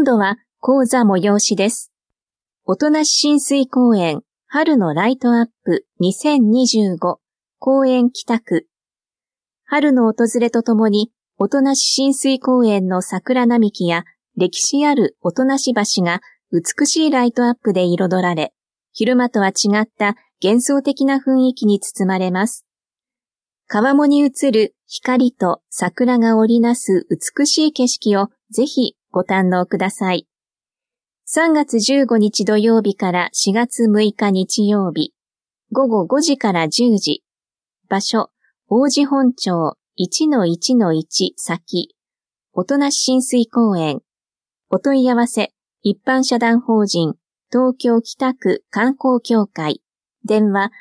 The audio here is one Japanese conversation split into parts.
今度は講座催しです。音無親水公園春のライトアップ2025公園北区。春の訪れとともに音無親水公園の桜並木や歴史ある音無橋が美しいライトアップで彩られ、昼間とは違った幻想的な雰囲気に包まれます。川面に映る光と桜が織りなす美しい景色をぜひご堪能ください。3月15日土曜日から4月6日日曜日、午後5時から10時。場所、王子本町 1-1-1 先、音無親水公園。お問い合わせ、一般社団法人、東京北区観光協会。電話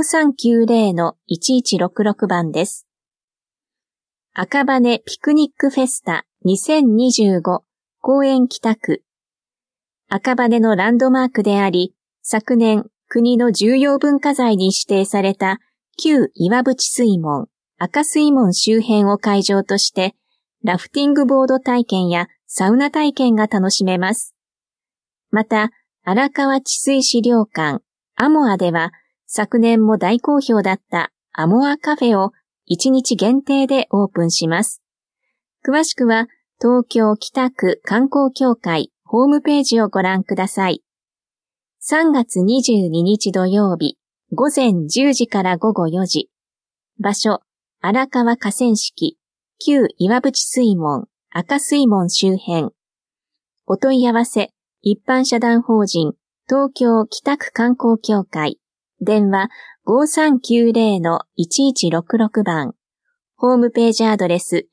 5390-1166 番です。赤羽ピクニックフェスタ2025公園北区。赤羽のランドマークであり、昨年国の重要文化財に指定された旧岩淵水門、赤水門周辺を会場として、ラフティングボード体験やサウナ体験が楽しめます。また、荒川治水資料館、アモアでは、昨年も大好評だったアモアカフェを1日限定でオープンします。詳しくは東京北区観光協会ホームページをご覧ください。3月22日土曜日午前10時から午後4時。場所、荒川河川敷、旧岩淵水門、赤水門周辺。お問い合わせ、一般社団法人東京北区観光協会。電話 5390-1166 番。ホームページアドレス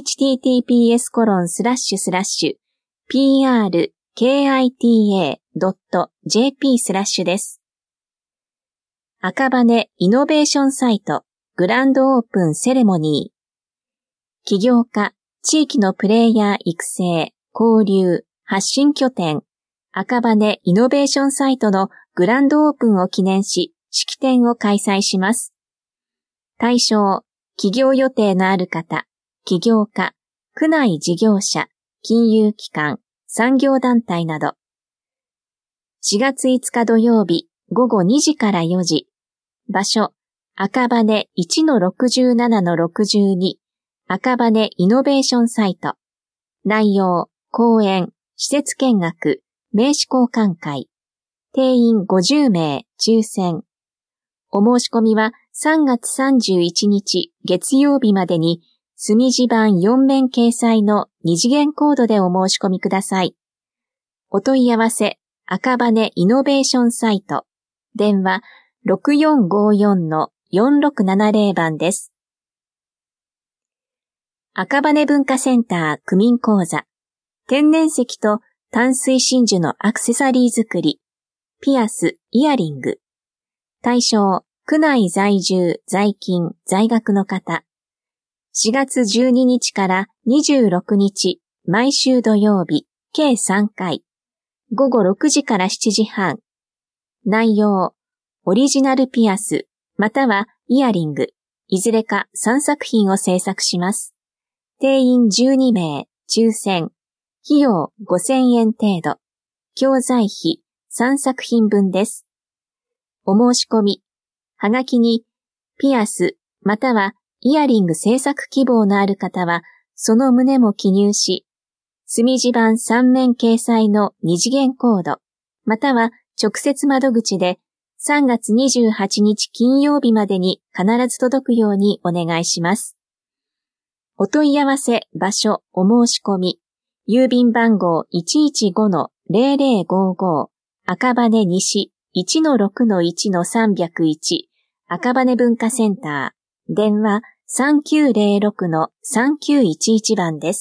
https://prkita.jp/ です。赤羽イノベーションサイトグランドオープンセレモニー。起業家、地域のプレイヤー育成、交流、発信拠点、赤羽イノベーションサイトのグランドオープンを記念し、式典を開催します。対象、起業予定のある方、起業家、区内事業者、金融機関、産業団体など。4月5日土曜日、午後2時から4時。場所、赤羽 1-67-62、赤羽イノベーションサイト。内容、講演、施設見学、名刺交換会。定員50名、抽選。お申し込みは3月31日月曜日までに墨字版4面掲載の2次元コードでお申し込みください。お問い合わせ、赤羽イノベーションサイト。電話 6454-4670 番です。赤羽文化センター区民講座。天然石と淡水真珠のアクセサリー作り。ピアス、イヤリング。対象、区内在住、在勤、在学の方。4月12日から26日、毎週土曜日、計3回。午後6時から7時半。内容、オリジナルピアス、またはイヤリング、いずれか3作品を制作します。定員12名、抽選。費用5000円程度。教材費3作品分です。お申し込み。はがきに、ピアス、またはイヤリング制作希望のある方は、その旨も記入し、墨字版3面掲載の2次元コード、または直接窓口で3月28日金曜日までに必ず届くようにお願いします。お問い合わせ、場所、お申し込み、郵便番号 115-0055 赤羽西 1-6-1-301 赤羽文化センター電話 3906-3911 番です。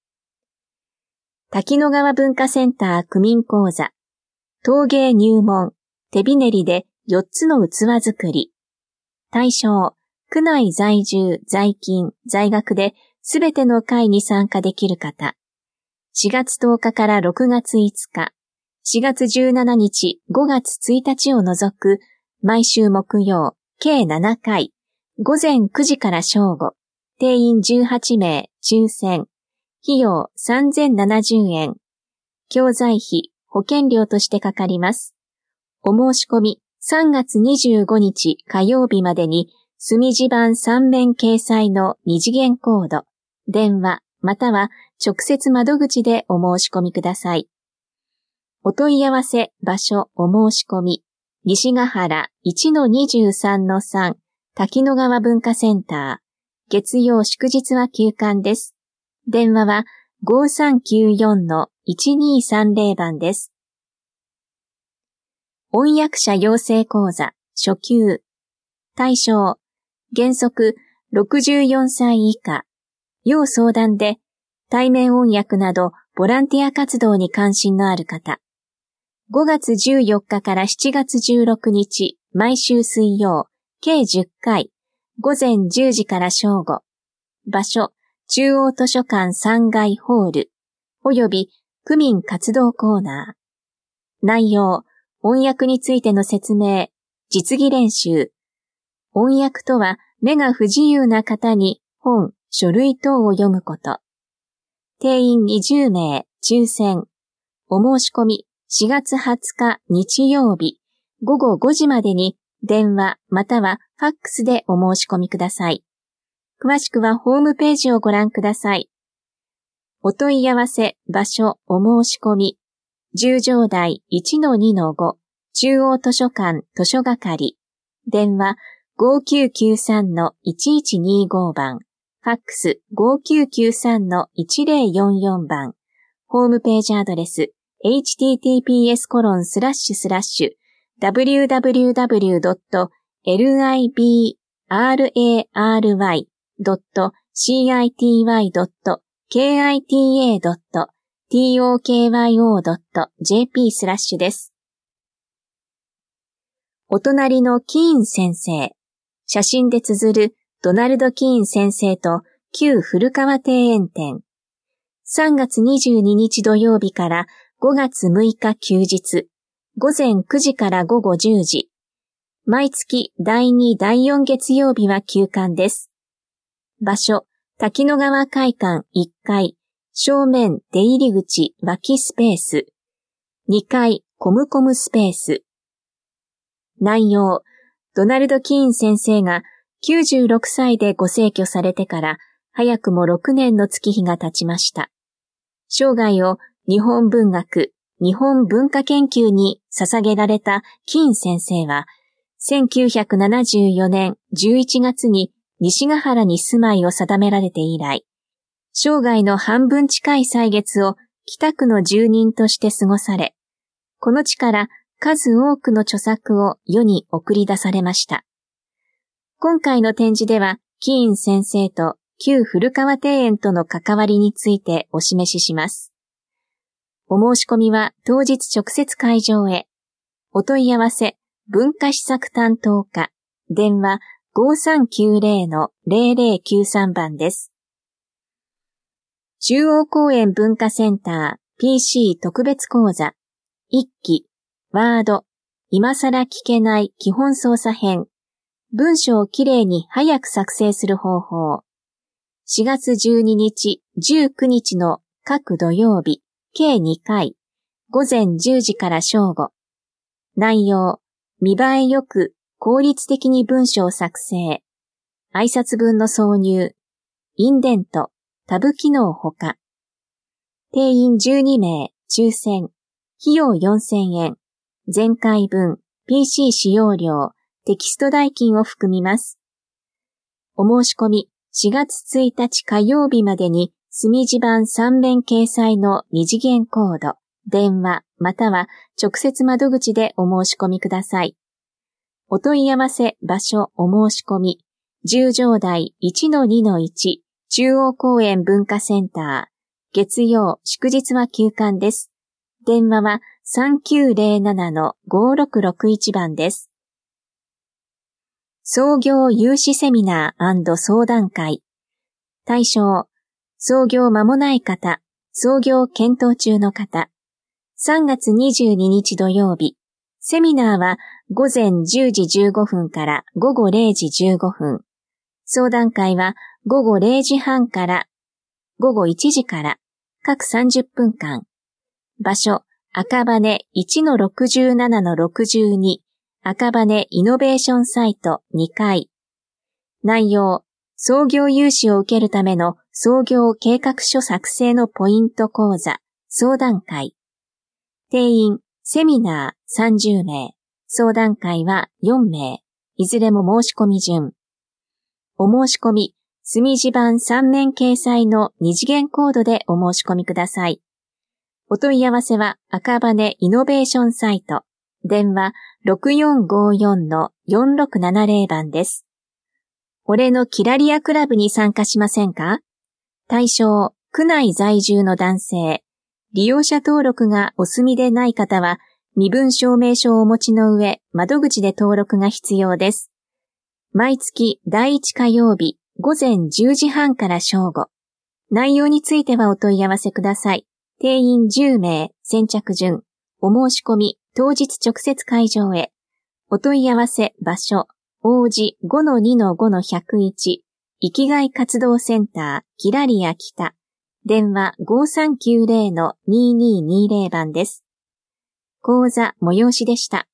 滝野川文化センター区民講座陶芸入門手びねりで4つの器作り対象区内在住在勤在学ですべての会に参加できる方4月10日から6月5日、4月17日、5月1日を除く、毎週木曜、計7回、午前9時から正午、定員18名、抽選、費用3070円、 教材費、保険料としてかかります。お申し込み3月25日火曜日までに墨字盤3面掲載の2次元コード、電話または直接窓口でお申し込みください。お問い合わせ場所お申し込み、西ヶ原 1-23-3 滝野川文化センター、月曜祝日は休館です。電話は 5394-1230 番です。翻訳者養成講座初級。対象、原則64歳以下。要相談で対面翻訳などボランティア活動に関心のある方。5月14日から7月16日、毎週水曜、計10回、午前10時から正午。場所、中央図書館3階ホール、および区民活動コーナー。内容、翻訳についての説明、実技練習。翻訳とは、目が不自由な方に本、書類等を読むこと。定員20名、抽選。お申し込み、4月20日日曜日、午後5時までに電話またはファックスでお申し込みください。詳しくはホームページをご覧ください。お問い合わせ、場所、お申し込み、十条台 1-2-5 中央図書館図書係、電話 5993-1125 番、ファックス 5993-1044 番、ホームページアドレス、https://www.rary.city.tokyo.jp/ です。お隣のキーン先生、写真で綴るドナルド・キーン先生と旧古川庭園展。3月22日土曜日から5月6日休日、午前9時から午後10時。毎月第2、第4月曜日は休館です。場所、滝野川会館1階、正面出入り口脇スペース。2階、コムコムスペース。内容、ドナルド・キーン先生が96歳でご逝去されてから早くも6年の月日が経ちました。生涯を日本文学、日本文化研究に捧げられたキーン先生は、1974年11月に西ヶ原に住まいを定められて以来、生涯の半分近い歳月を北区の住人として過ごされ、この地から数多くの著作を世に送り出されました。今回の展示では、キーン先生と旧古川庭園との関わりについてお示しします。お申し込みは当日直接会場へ。お問い合わせ、文化施策担当課、電話 5390-0093 番です。中央公園文化センター PC 特別講座、1期、ワード、今更聞けない基本操作編、文章をきれいに早く作成する方法。4月12日、19日の各土曜日、計2回、午前10時から正午。内容、見栄えよく効率的に文章を作成。挨拶文の挿入。インデント、タブ機能ほか。定員12名、抽選。費用4000円。前回分、PC 使用料、テキスト代金を含みます。お申し込み、4月1日火曜日までに、墨字盤3面掲載の2次元コード、電話、または直接窓口でお申し込みください。お問い合わせ、場所、お申し込み、十条台 1-2-1 中央公園文化センター、月曜、祝日は休館です。電話は 3907-5661 番です。創業有志セミナー&相談会。対象、創業間もない方、創業検討中の方。3月22日土曜日。セミナーは午前10時15分から午後0時15分。相談会は午後0時半から午後1時から各30分間。 場所、赤羽 1-67-62 赤羽イノベーションサイト2階。内容、創業融資を受けるための創業計画書作成のポイント講座、相談会。定員、セミナー30名、相談会は4名、いずれも申し込み順。お申し込み、墨字盤3面掲載の2次元コードでお申し込みください。お問い合わせは赤羽イノベーションサイト、電話 6454-4670 番です。俺のキラリアクラブに参加しませんか？対象、区内在住の男性。利用者登録がお済みでない方は、身分証明書をお持ちの上、窓口で登録が必要です。毎月第1火曜日、午前10時半から正午。内容についてはお問い合わせください。定員10名、先着順。お申し込み、当日直接会場へ。お問い合わせ、場所、王子 5-2-5-101、生きがい活動センター、キラリア北。電話 5390-2220 番です。講座催しでした。